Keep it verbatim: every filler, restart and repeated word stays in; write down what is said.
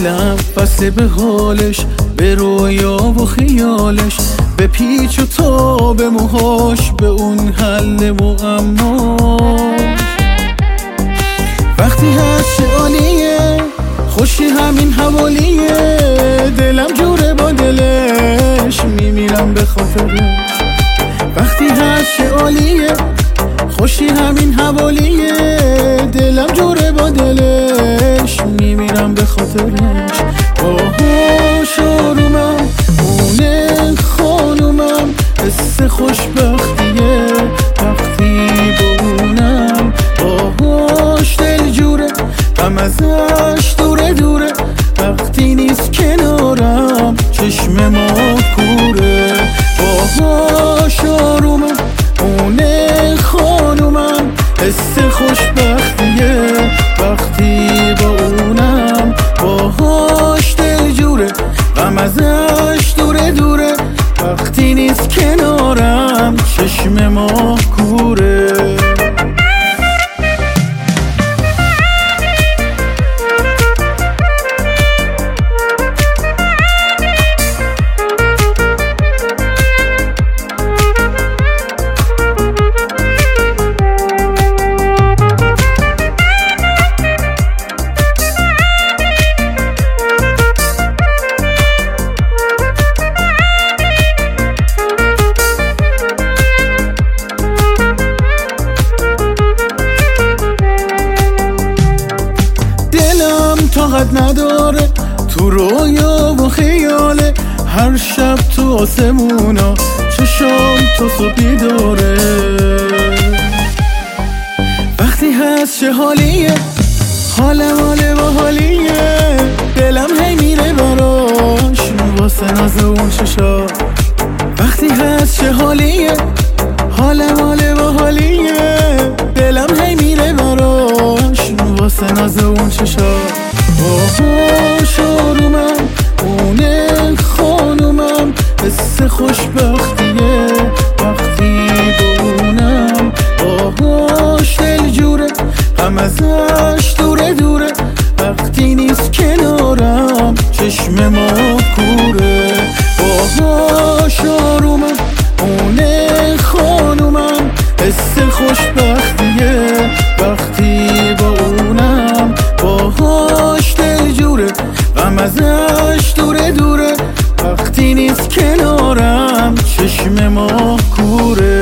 دلم بسته به حالش، به رویا و خیالش، به پیچ و تاب موهاش، به اون حل معماش. وقتی هست چه عالیه، خوشی همین حوالیه، دلم جوره با دلش، میمیرم به خاطرش. وقتی هست چه عالیه، خوشی همین حوالیه، دلم جوره با دلش، میمیرم به خاطرش. باهاش آرومم، اونه خانومم، حس خوشبختیه وقتی با اونم. باهاش دل جوره، غم ازش دوره دوره، وقتی نیست کنارم چشم ما کوره. باهاش آرومم، اونه خانومم، حس خوشبختیه وقتی با اونم. باهاش دل جوره، غم ازش دوره دوره، وقتی نیست کنارم چشم ما کوره. طاقت نداره تو رویا و خیاله، هر شب تو آسمونا چشام تو صبحی داره. وقتی هست چه حالیه، حالم حاله و حالیه، دلم هی میره براش واسه ناز اون چشا. وقتی هست چه حالیه، حالم حاله و حالیه، دلم هی میره براش واسه ناز اون چشا. باهاش آرومم، اونه خانومم، حس خوشبختیه وقتی با اونم. باهاش دل جوره، غم ازش دوره دوره، وقتی نیست کنارم چشم ما کوره. باهاش آرومم، اونه خانومم، حس خوشبختیه وقتی با اونم. باهاش دل جوره، غم ازش دوره دوره، وقتی نیست کنارم چشم ما کوره.